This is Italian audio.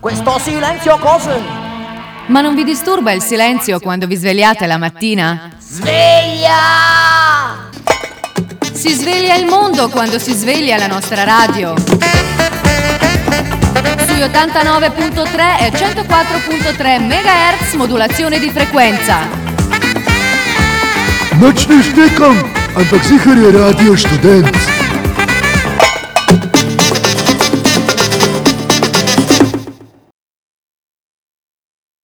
Questo silenzio cos'è? Ma non vi disturba il silenzio quando vi svegliate la mattina? Sveglia! Si sveglia il mondo quando si sveglia la nostra radio. Sui 89.3 e 104.3 MHz modulazione di frequenza. Ночный шпиком, einfach sichere Radio Student.